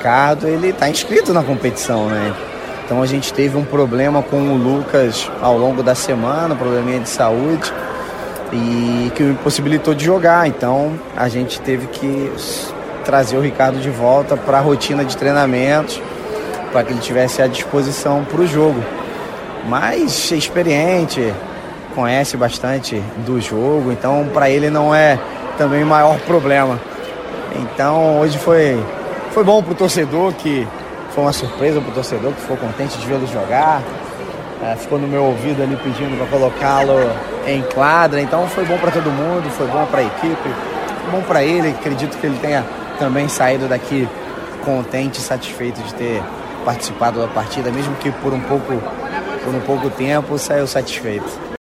Ricardo, ele está inscrito na competição, né? Então a gente teve um problema com o Lucas ao longo da semana, um probleminha de saúde, e que o impossibilitou de jogar. Então a gente teve que trazer o Ricardo de volta para a rotina de treinamentos, para que ele tivesse à disposição para o jogo. Mas é experiente, conhece bastante do jogo, então para ele não é também o maior problema. Então hoje foi bom para o torcedor, que foi uma surpresa para o torcedor, que ficou contente de vê-lo jogar. Ficou no meu ouvido ali pedindo para colocá-lo em quadra. Então foi bom para todo mundo, foi bom para a equipe, foi bom para ele. Acredito que ele tenha também saído daqui contente e satisfeito de ter participado da partida, mesmo que por um pouco tempo, saiu satisfeito.